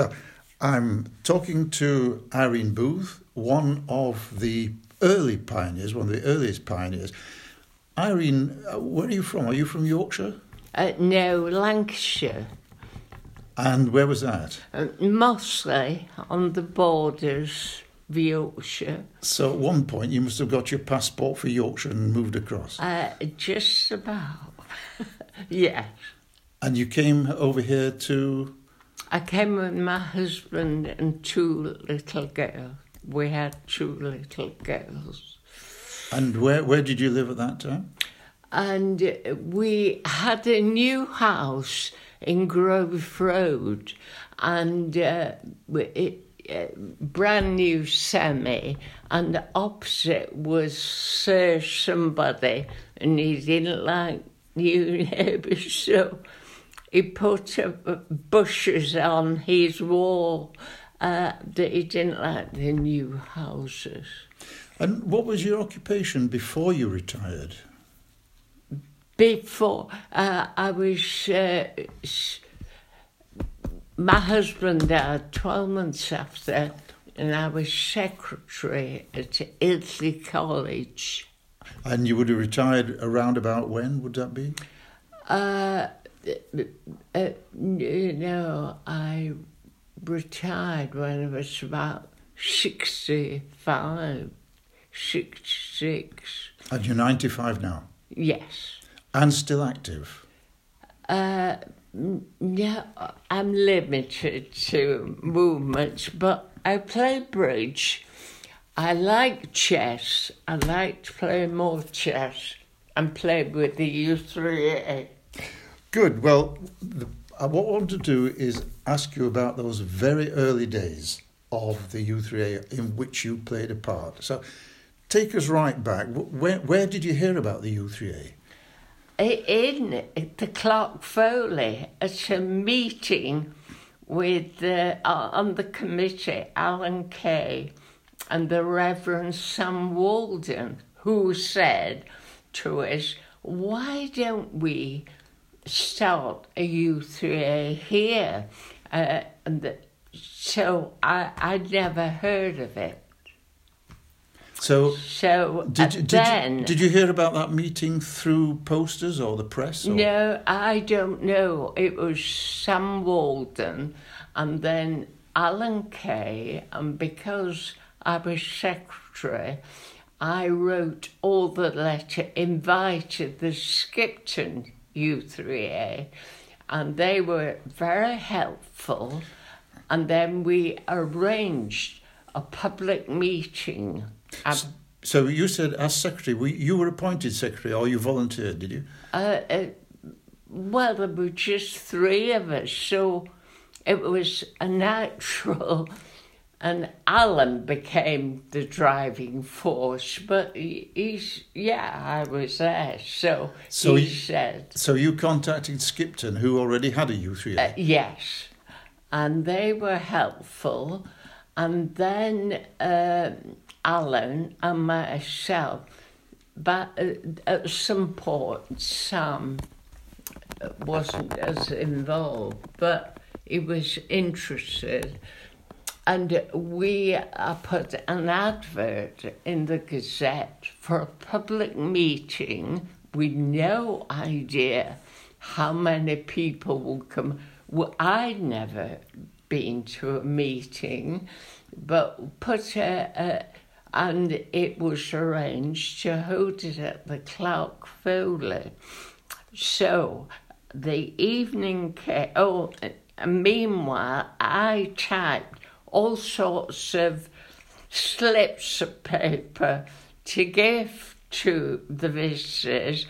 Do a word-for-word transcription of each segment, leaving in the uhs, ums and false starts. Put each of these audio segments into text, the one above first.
I'm talking to Irene Booth, one of the early pioneers, one of the earliest pioneers. Irene, where are you from? Are you from Yorkshire? Uh, no, Lancashire. And where was that? Uh, Mossley, on the borders of Yorkshire. So at one point you must have got your passport for Yorkshire and moved across. Uh, just about, yes. And you came over here to... I came with my husband and two little girls. We had two little girls. And where, where did you live at that time? And we had a new house in Grove Road, and uh, it, uh, brand new semi, and opposite was Sir Somebody, and he didn't like new neighbours, so he put uh, bushes on his wall uh, that he didn't like the new houses. And what was your occupation before you retired? Before, uh, I was... Uh, my husband died twelve months after, and I was secretary at Ilkley College. And you would have retired around about when, would that be? Uh, uh, no, I retired when I was about sixty-five, sixty-six. And you're ninety-five now? Yes. And still active? Uh, no, I'm limited to movements, but I play bridge. I like chess. I like to play more chess and play with the U three A. Good. Well, the, uh, what I want to do is ask you about those very early days of the U three A in which you played a part. So take us right back. Where, where did you hear about the U three A? In the Clark Foley, at a meeting with uh, on the committee, Alan Kay and the Reverend Sam Walden, who said to us, why don't we start a U three A here? Uh, and the, so I, I'd never heard of it. So, so did, you, did, then, you, did you hear about that meeting through posters or the press? Or? No, I don't know. It was Sam Walden and then Alan Kay, and because I was secretary, I wrote all the letter, invited the Skipton U three A, and they were very helpful, and then we arranged a public meeting. So, so you said, as secretary, you were appointed secretary, or you volunteered, did you? Uh, uh, well, there were just three of us, so it was a natural, and Alan became the driving force, but he, he's, yeah, I was there, so, so he you, said... So you contacted Skipton, who already had a U three A? Uh, yes, and they were helpful, and then... Uh, Alan and myself, but at some point Sam wasn't as involved, but he was interested, and we uh, put an advert in the Gazette for a public meeting with no idea how many people would come. Well, I'd never been to a meeting, but put a, a and it was arranged to hold it at the Clark Foley. So the evening came, oh, meanwhile, I typed all sorts of slips of paper to give to the visitors,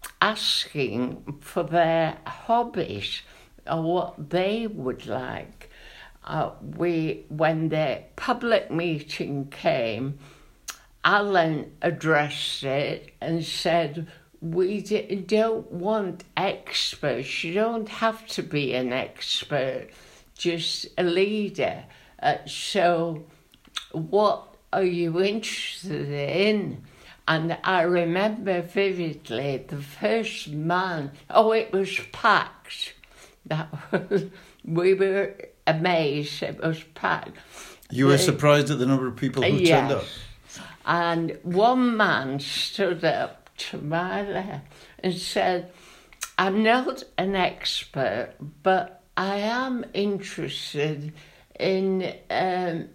asking for their hobbies or what they would like. Uh, we, when the public meeting came, Alan addressed it and said, we d- don't want experts. You don't have to be an expert, just a leader. Uh, so what are you interested in? And I remember vividly the first man, oh, it was packed. That was we were amazed it was packed. You were The- surprised at the number of people who yes. turned up. And one man stood up to my left and said, I'm not an expert, but I am interested in um,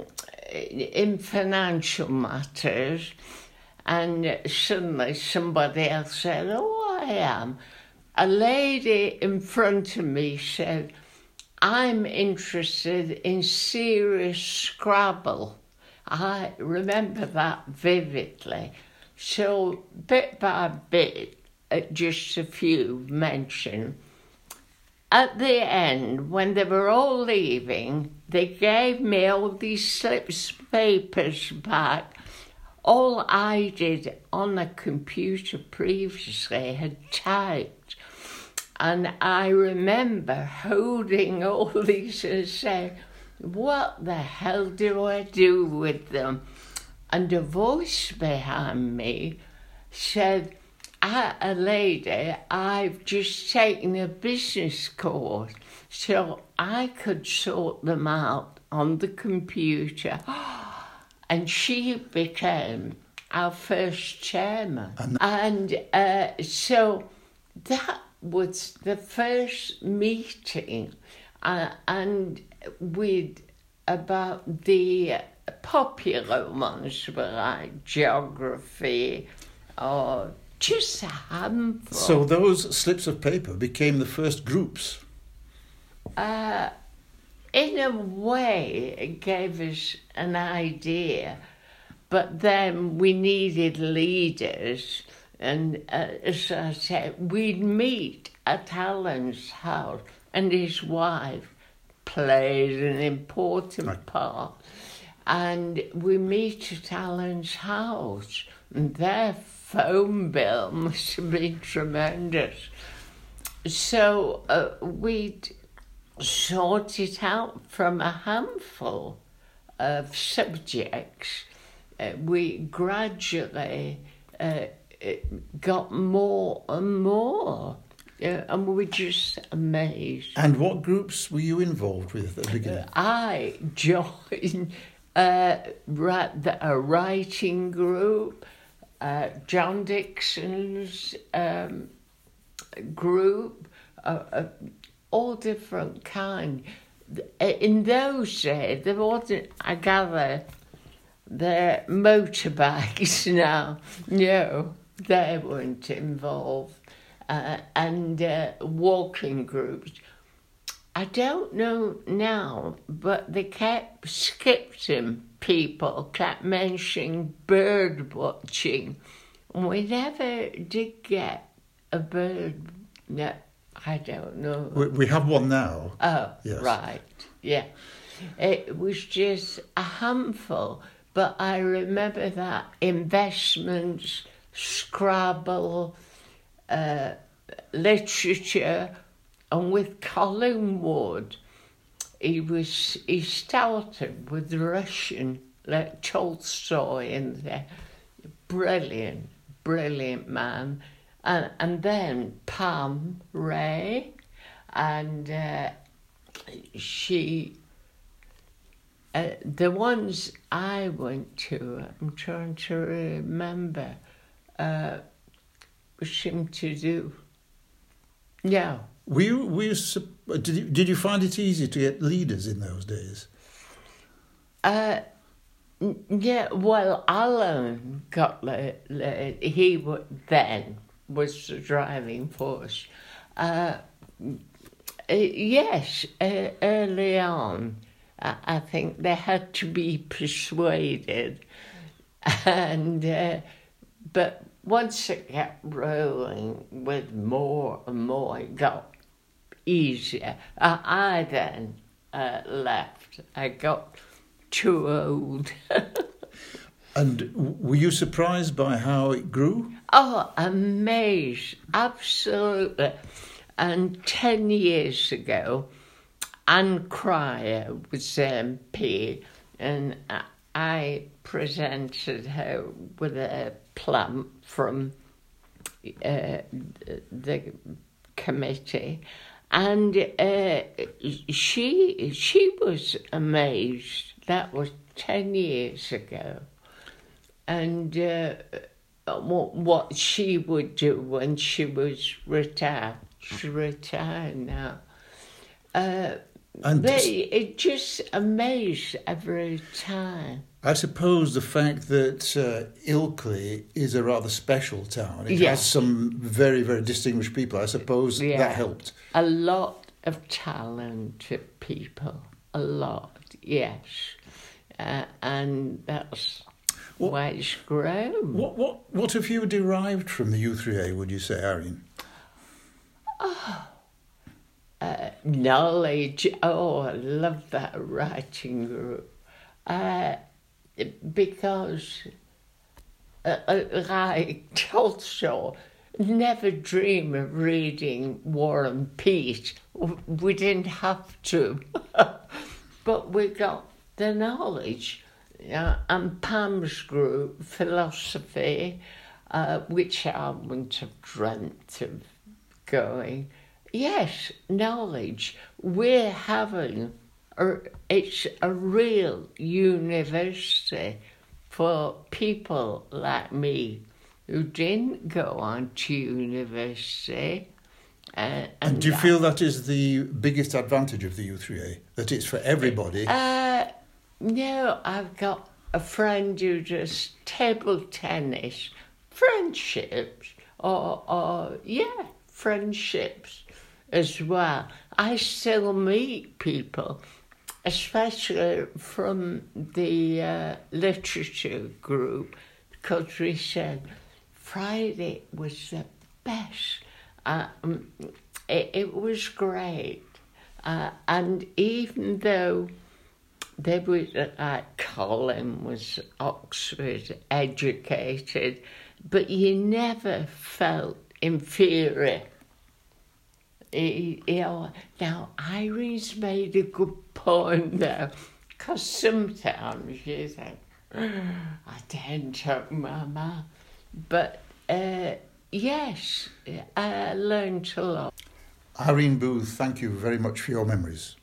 in financial matters. And suddenly somebody else said, oh, I am. A lady in front of me said, I'm interested in serious Scrabble. I remember that vividly. So bit by bit, uh, just a few mentioned. At the end, when they were all leaving, they gave me all these slips of papers back. All I did on a computer previously had typed. And I remember holding all these and saying, what the hell do I do with them? And a voice behind me said, ah, a lady, I've just taken a business course, so I could sort them out on the computer. And she became our first chairman. And, and uh, so that was the first meeting. Uh, and with about the popular ones were like geography or just a handful. So those slips of paper became the first groups? Uh, in a way, it gave us an idea, but then we needed leaders. And uh, as I said, we'd meet at Alan's house, and his wife played an important right. part. And we meet at Alan's house, and their phone bill must have been tremendous. So uh, we'd sort it out from a handful of subjects. Uh, we gradually uh, got more and more. Yeah, and we were just amazed. And what groups were you involved with at the beginning? Uh, I joined uh, a writing group, uh, John Dixon's um, group, uh, uh, all different kind. In those days, there wasn't, I gather, the motorbikes now. No, they weren't involved. Uh, and uh, walking groups. I don't know now, but they kept skipping people, kept mentioning bird watching. And we never did get a bird. No, I don't know. We, we have one now. Oh, yes. Right, yeah. It was just a handful, but I remember that investments, Scrabble, Uh, literature, and with Colin Wood, he was he started with Russian, like Tolstoy, in there, brilliant, brilliant man, and and then Pam Ray, and uh, she. Uh, the ones I went to, I'm trying to remember. Uh, seemed to do. Yeah. Were you, were you, did you, did you find it easy to get leaders in those days? Uh, yeah, well, Alan got, the, the, he w- then was the driving force. Uh, yes, uh, early on, I, I think they had to be persuaded. And, uh, but once it kept rolling with more and more, it got easier. Uh, I then uh, left. I got too old. And were you surprised by how it grew? Oh, amazed. Absolutely. And ten years ago, Anne Cryer was M P, and I presented her with a plant from uh, the committee, And uh, she she was amazed. That was ten years ago. And uh, what, what she would do when she was retired. She's retired now. Uh, And they, it just amazed every time. I suppose the fact that uh, Ilkley is a rather special town, it Yeah. has some very, very distinguished people, I suppose Yeah. that helped. A lot of talented people, a lot, yes. Uh, and that's What- why it's grown. What, what, what have you derived from the U three A, would you say, Irene? Uh, knowledge, oh, I love that writing group. Uh, because, uh, uh, like Tolstoy, never dream of reading War and Peace. We didn't have to. But we got the knowledge. Uh, and Pam's group, philosophy, uh, which I wouldn't have dreamt of going. Yes, knowledge. We're having, a, it's a real university for people like me who didn't go on to university. Uh, and And do you feel that is the biggest advantage of the U three A, that it's for everybody? Uh, no, I've got a friend who does table tennis, friendships, or, or yeah, friendships as well. I still meet people, especially from the uh, literature group, because we said Friday was the best. Um, it, it was great. Uh, and even though they were, like Colin was Oxford educated, but you never felt inferior. You know, now, Irene's made a good point though, because sometimes you think, I didn't open my mouth. But uh, yes, I learned a lot. Irene Booth, thank you very much for your memories.